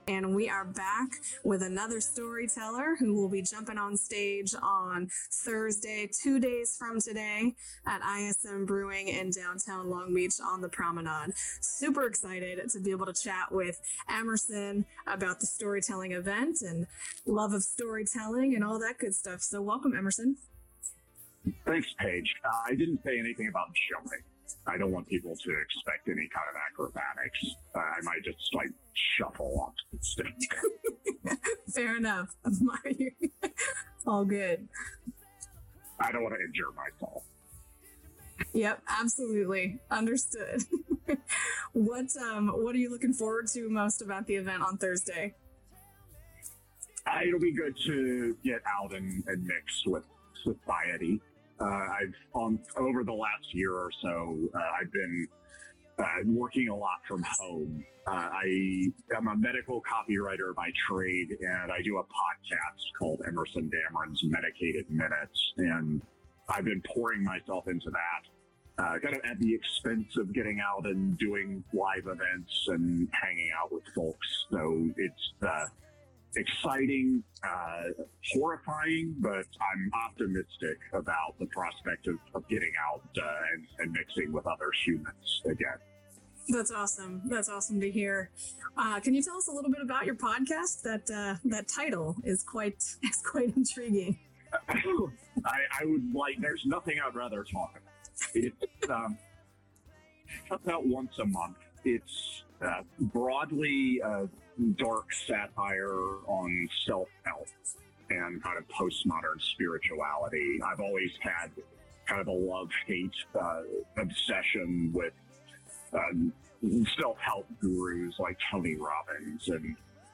and we are back with another storyteller who will be jumping on stage on Thursday, 2 days from today at ISM Brewing in downtown Long Beach on the Promenade. Super excited to be able to chat with Emerson about the storytelling event and love of storytelling and all that good stuff. So welcome, Emerson. Thanks, Paige. I didn't say anything about jumping. I don't want people to expect any kind of acrobatics. I might just shuffle off the stage. Fair enough. All good. I don't want to injure myself. Yep, absolutely. Understood. What are you looking forward to most about the event on Thursday? It'll be good to get out and mix with society. Over the last year or so, I've been working a lot from home. I am a medical copywriter by trade, and I do a podcast called Emerson Dameron's Medicated Minutes, and I've been pouring myself into that, kind of at the expense of getting out and doing live events and hanging out with folks. So it's exciting, horrifying, but I'm optimistic about the prospect of getting out and mixing with other humans again. That's awesome. That's awesome to hear. Can you tell us a little bit about your podcast? That title is quite intriguing. I would there's nothing I'd rather talk about. It's comes out once a month. It's broadly dark satire on self-help and kind of postmodern spirituality. I've always had kind of a love-hate obsession with self-help gurus like Tony Robbins. And,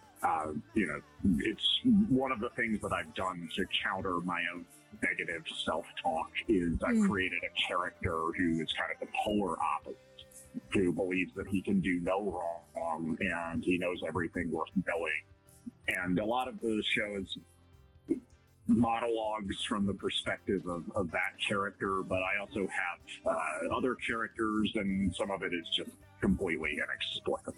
it's one of the things that I've done to counter my own negative self-talk is I've created a character who is kind of the polar opposite, who believes that he can do no wrong and he knows everything worth knowing. And a lot of those shows monologues from the perspective of that character, but I also have other characters, and some of it is just completely inexplicable.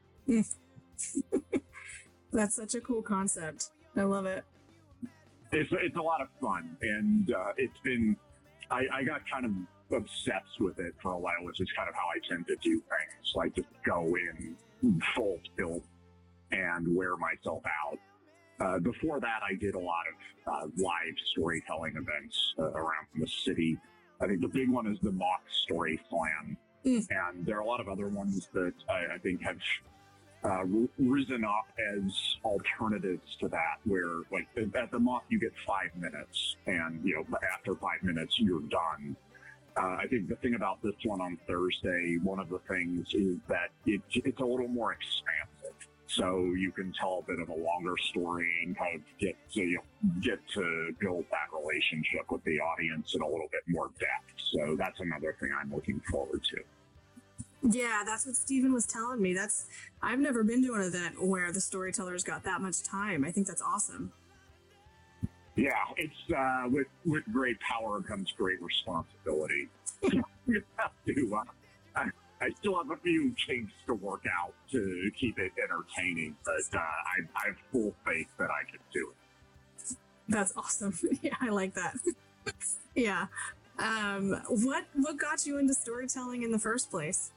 That's such a cool concept. I love it. It's a lot of fun, and it's been, I got kind of obsessed with it for a while, which is kind of how I tend to do things, like just go in full tilt and wear myself out. Before that, I did a lot of live storytelling events around the city. I think the big one is the Mock Story Slam, and there are a lot of other ones that I think have risen up as alternatives to that, where at the Mock you get 5 minutes, and after 5 minutes you're done. I think the thing about this one on Thursday, one of the things is that it's a little more expansive. So you can tell a bit of a longer story and kind of get to build that relationship with the audience in a little bit more depth. So that's another thing I'm looking forward to. Yeah, that's what Stephen was telling me. I've never been to an event where the storytellers got that much time. I think that's awesome. Yeah, it's with great power comes great responsibility. You have to. I still have a few kinks to work out to keep it entertaining, but I have full faith that I can do it. That's awesome. Yeah, I like that. Yeah. What got you into storytelling in the first place?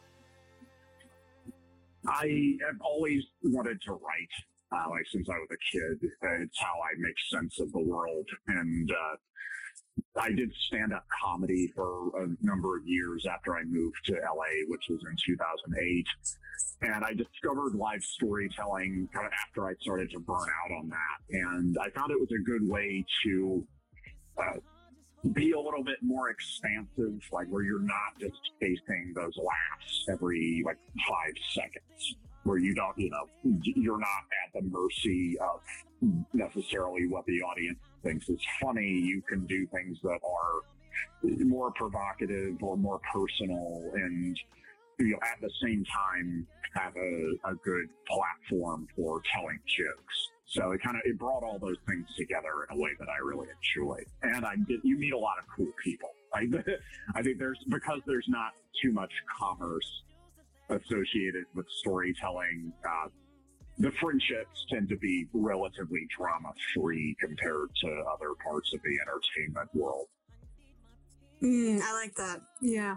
I have always wanted to write, since I was a kid. It's how I make sense of the world. And I did stand-up comedy for a number of years after I moved to LA, which was in 2008. And I discovered live storytelling kind of after I started to burn out on that. And I found it was a good way to be a little bit more expansive, where you're not just chasing those laughs every 5 seconds, where you don't, you're not at the mercy of necessarily what the audience thinks is funny. You can do things that are more provocative or more personal, and at the same time have a good platform for telling jokes. So it brought all those things together in a way that I really enjoyed. And you meet a lot of cool people. I think because there's not too much commerce associated with storytelling, the friendships tend to be relatively drama-free compared to other parts of the entertainment world. I like that. Yeah.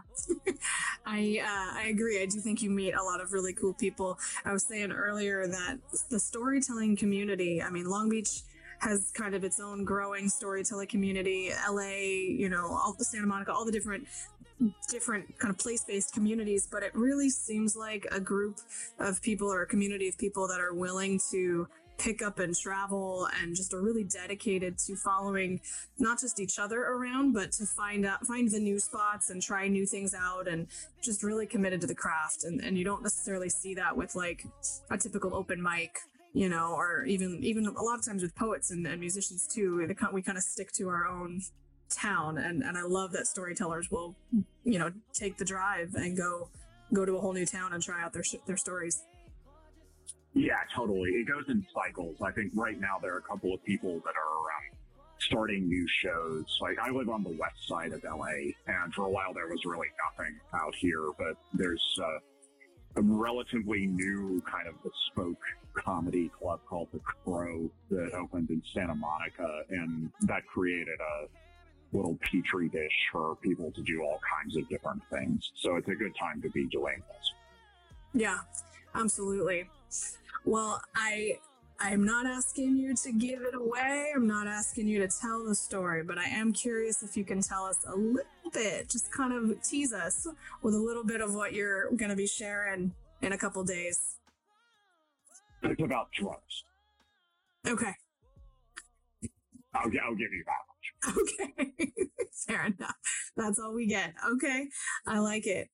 I agree. I do think you meet a lot of really cool people. I was saying earlier that the storytelling community, I mean, Long Beach has kind of its own growing storytelling community. LA, all the Santa Monica, all the different kind of place-based communities, but it really seems like a group of people or a community of people that are willing to pick up and travel and just are really dedicated to following not just each other around, but to find the new spots and try new things out, and just really committed to the craft. And you don't necessarily see that with like a typical open mic, or even a lot of times with poets and musicians too. We kind of stick to our own town, and I love that storytellers will take the drive and go to a whole new town and try out their stories. Yeah, totally. It goes in cycles. I think right now there are a couple of people that are starting new shows. Like, I live on the west side of LA, and for a while there was really nothing out here, but there's a relatively new kind of bespoke comedy club called The Crow that opened in Santa Monica, and that created a little petri dish for people to do all kinds of different things. So it's a good time to be doing this. Yeah, absolutely. Well, I'm not asking you to give it away. I'm not asking you to tell the story, but I am curious if you can tell us a little bit, just kind of tease us with a little bit of what you're going to be sharing in a couple days. It's about drugs. Okay. I'll give you that much. Okay. Fair enough. That's all we get. Okay. I like it.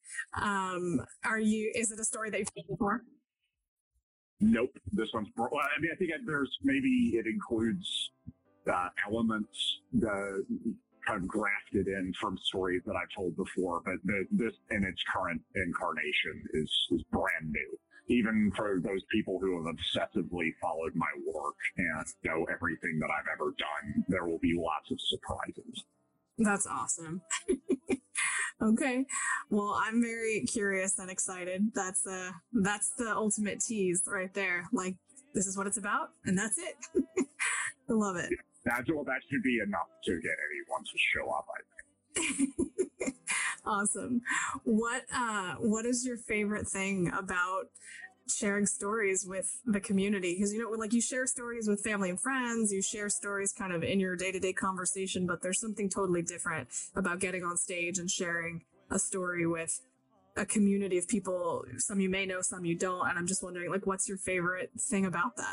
Is it a story that you've told before? Nope. This one's, well, I mean, I think it includes elements kind of grafted in from stories that I've told before, but this in its current incarnation is brand new. Even for those people who have obsessively followed my work and know everything that I've ever done, there will be lots of surprises. That's awesome. Okay. Well, I'm very curious and excited. That's the ultimate tease right there. Like, this is what it's about, and that's it. I love it. That should be enough to get anyone to show up, I think. Awesome. What is your favorite thing about sharing stories with the community? Because, like, you share stories with family and friends, you share stories kind of in your day-to-day conversation, but there's something totally different about getting on stage and sharing a story with a community of people. Some you may know, some you don't. And I'm just wondering, like, what's your favorite thing about that?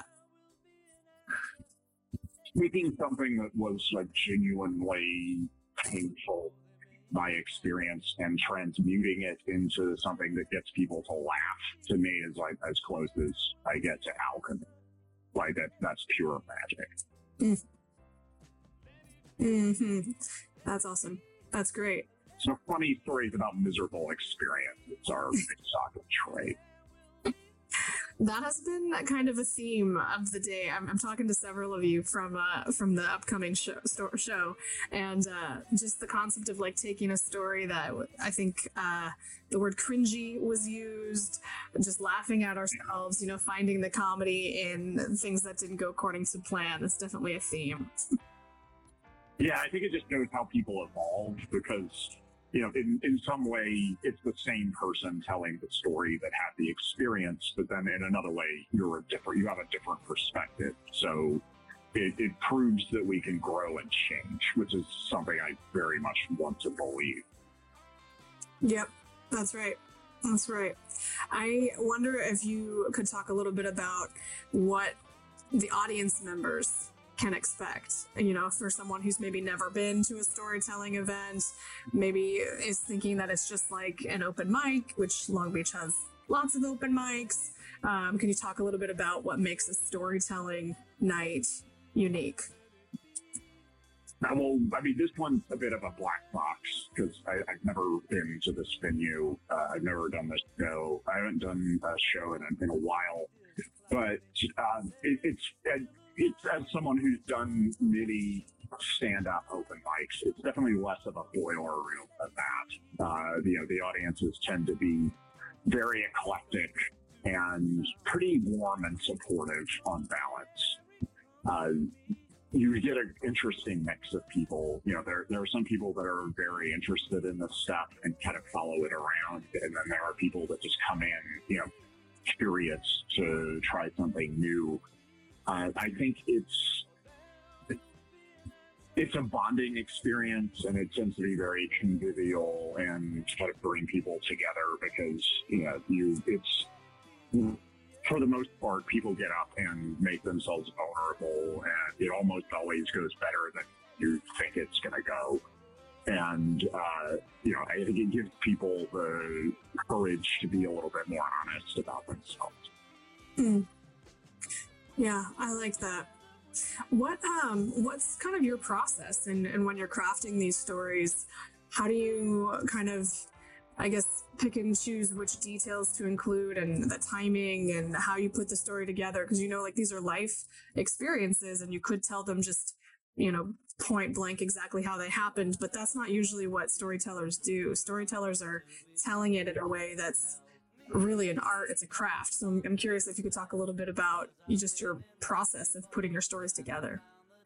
Taking something that was like genuinely painful, my experience, and transmuting it into something that gets people to laugh, to me is like as close as I get to alchemy. Like that's pure magic. Mm-hmm. That's awesome. That's great. So funny stories about miserable experiences are a soccer trait. That has been kind of a theme of the day. I'm talking to several of you from the upcoming show, and just the concept of like taking a story that I think the word cringy was used, just laughing at ourselves, finding the comedy in things that didn't go according to plan. That's definitely a theme. Yeah, I think it just shows how people evolve because, in some way, it's the same person telling the story that had the experience, but then in another way, you have a different perspective. So it proves that we can grow and change, which is something I very much want to believe. Yep, that's right. That's right. I wonder if you could talk a little bit about what the audience members can expect, for someone who's maybe never been to a storytelling event, maybe is thinking that it's just like an open mic, which Long Beach has lots of open mics. Can you talk a little bit about what makes a storytelling night unique? Well, I mean, this one's a bit of a black box because I've never been to this venue. I've never done this show. I haven't done a show in a while, but it's as someone who's done many stand-up open mics, it's definitely less of a boiler room than that. The audiences tend to be very eclectic and pretty warm and supportive on balance. You get an interesting mix of people. There are some people that are very interested in this stuff and kind of follow it around, and then there are people that just come in, curious to try something new. I think it's a bonding experience, and it tends to be very convivial and kind of bring people together because it's for the most part, people get up and make themselves vulnerable, and it almost always goes better than you think it's going to go. And, I think it gives people the courage to be a little bit more honest about themselves. Mm. Yeah, I like that. What's kind of your process and when you're crafting these stories, how do you kind of, I guess, pick and choose which details to include and the timing and how you put the story together? Because, these are life experiences and you could tell them just, point blank exactly how they happened, but that's not usually what storytellers do. Storytellers are telling it in a way that's really an art. It's a craft. So I'm curious if you could talk a little bit about just your process of putting your stories together.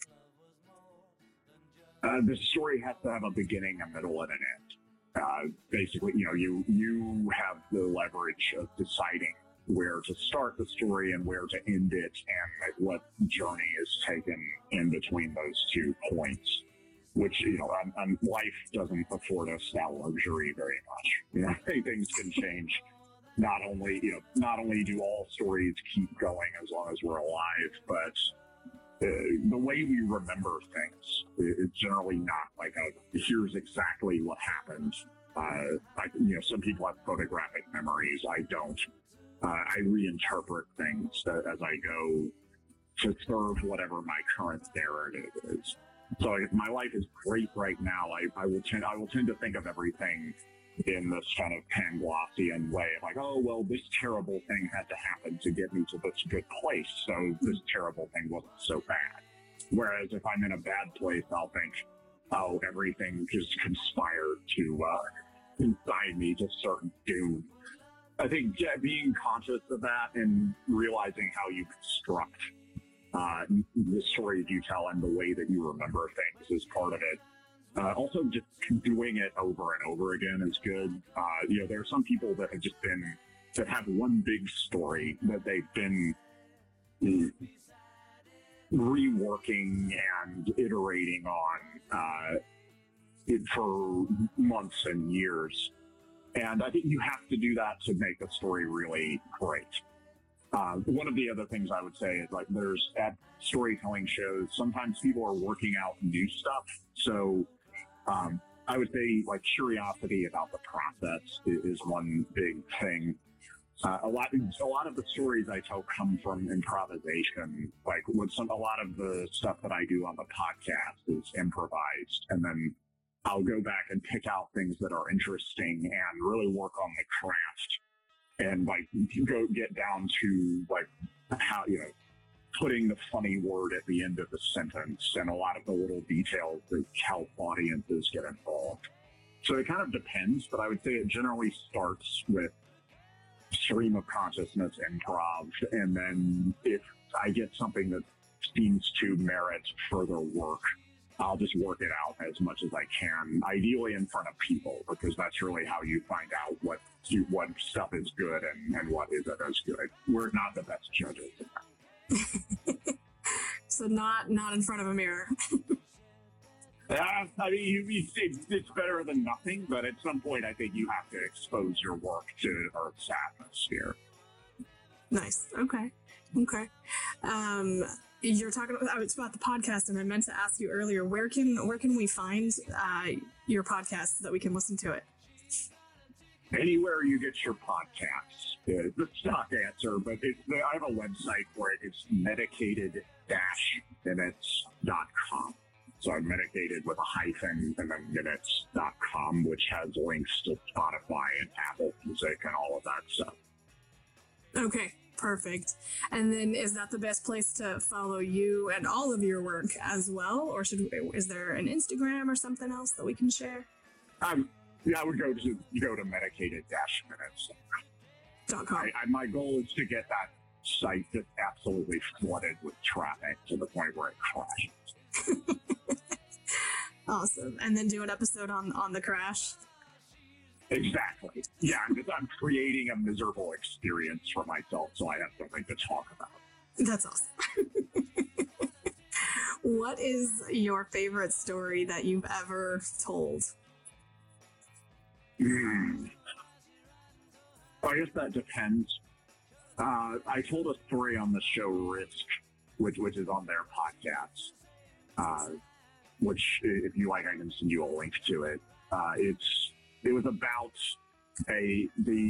The story has to have a beginning, a middle, and an end. Basically, you have the leverage of deciding where to start the story and where to end it, and what journey is taken in between those 2 points, which, life doesn't afford us that luxury very much. Things can change. Not only do all stories keep going as long as we're alive, but the way we remember things is generally not like here's exactly what happened. Some people have photographic memories. I don't. I reinterpret things as I go to serve whatever my current narrative is. So if my life is great right now, I will tend to think of everything in this kind of Panglossian way of like, oh, well, this terrible thing had to happen to get me to this good place, so this terrible thing wasn't so bad. Whereas if I'm in a bad place, I'll think, oh, everything just conspired to incite me to certain doom. I think being conscious of that and realizing how you construct the stories you tell and the way that you remember things is part of it. Also, just doing it over and over again is good. There are some people that have one big story that they've been reworking and iterating on it for months and years. And I think you have to do that to make the story really great. One of the other things I would say is there's at storytelling shows, sometimes people are working out new stuff. So I would say curiosity about the process is one big thing. A lot of the stories I tell come from improvisation. A lot of the stuff that I do on the podcast is improvised, and then I'll go back and pick out things that are interesting and really work on the craft and go get down to how, putting the funny word at the end of the sentence and a lot of the little details that help audiences get involved. So it kind of depends, but I would say it generally starts with stream of consciousness improv. And then if I get something that seems to merit further work, I'll just work it out as much as I can, ideally in front of people, because that's really how you find out what stuff is good and what isn't as good. We're not the best judges. So not in front of a mirror. It's better than nothing, but at some point I think you have to expose your work to Earth's atmosphere. Nice. Okay. You're talking about the podcast, and I meant to ask you earlier, where can we find your podcast so that we can listen to it? Anywhere you get your podcasts. The stock answer, but I have a website for it. It's medicated-minutes.com. So I'm medicated with a hyphen and then minutes.com, which has links to Spotify and Apple Music and all of that stuff. Okay. Perfect. And then is that the best place to follow you and all of your work as well? Or is there an Instagram or something else that we can share? I would go to medicated-minutes. My goal is to get that site just absolutely flooded with traffic to the point where it crashes. Awesome. And then do an episode on the crash. Exactly. Yeah, I'm creating a miserable experience for myself, so I have something to talk about. That's awesome. What is your favorite story that you've ever told? I guess that depends. I told a story on the show Risk, which is on their podcast. Which, if you like, I can send you a link to it. It was about the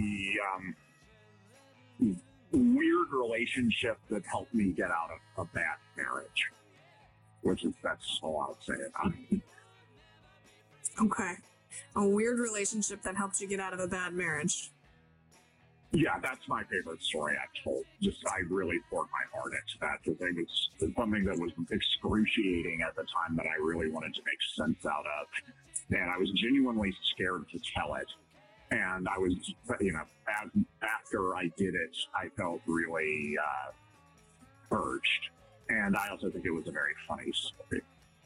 weird relationship that helped me get out of a bad marriage. That's all I'll say about it. Okay. A weird relationship that helped you get out of a bad marriage. Yeah, that's my favorite story I've told. I really poured my heart into that because it was something that was excruciating at the time that I really wanted to make sense out of. And I was genuinely scared to tell it. And I was, after I did it, I felt really urged. And I also think it was a very funny story.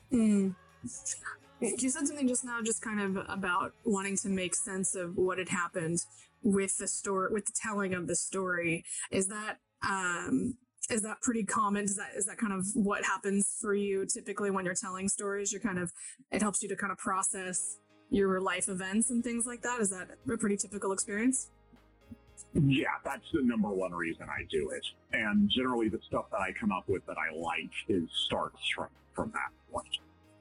You said something just now, just kind of about wanting to make sense of what had happened with the story, with the telling of the story. Is that pretty common? Is that kind of what happens for you typically when you're telling stories? It helps you to kind of process your life events and things like that. Is that a pretty typical experience? Yeah, that's the number one reason I do it. And generally the stuff that I come up with that I like starts from that point.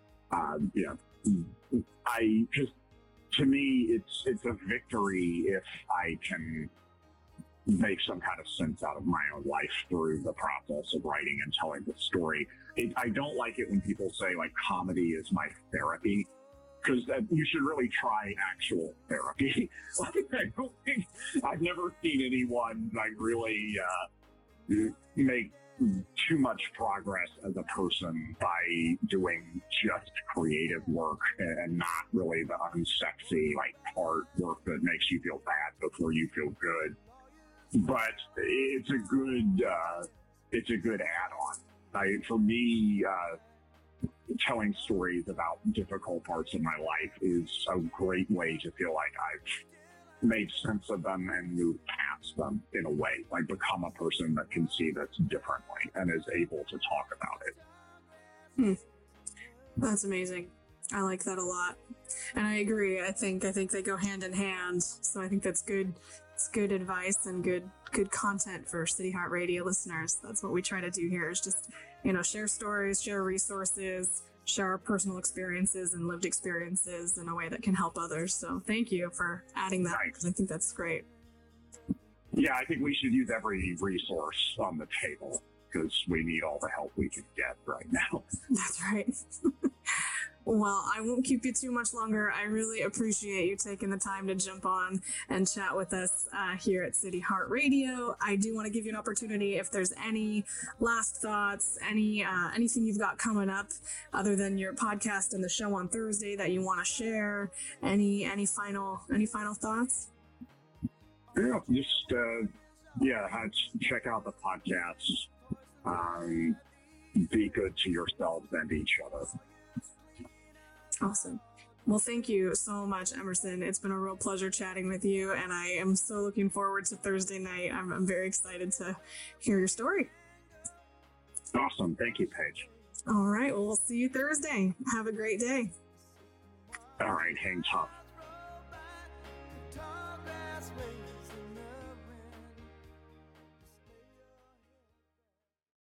To me, it's a victory if I can make some kind of sense out of my own life through the process of writing and telling the story. I don't like it when people say, like, comedy is my therapy, because you should really try actual therapy. I've never seen anyone, like, really make too much progress as a person by doing just creative work and not really the unsexy, like, hard work that makes you feel bad before you feel good. But it's a good add-on. For me, telling stories about difficult parts of my life is a great way to feel like I've made sense of them and moved past them in a way, like become a person that can see this differently and is able to talk about it. That's amazing. I like that a lot. And I agree. I think they go hand in hand. So I think that's good. It's good advice and good content for City Heart Radio listeners. That's what we try to do here, is just, share stories, share resources, share our personal experiences and lived experiences in a way that can help others. So thank you for adding that, because I think that's great. Yeah, I think we should use every resource on the table because we need all the help we can get right now. That's right. Well, I won't keep you too much longer. I really appreciate you taking the time to jump on and chat with us here at City Heart Radio. I do want to give you an opportunity, if there's any last thoughts, anything you've got coming up other than your podcast and the show on Thursday that you want to share. Any final thoughts? Yeah, just check out the podcast. Be good to yourselves and each other. Awesome. Well, thank you so much, Emerson. It's been a real pleasure chatting with you, and I am so looking forward to Thursday night. I'm very excited to hear your story. Awesome. Thank you, Paige. All right. Well, we'll see you Thursday. Have a great day. All right. Hang tough.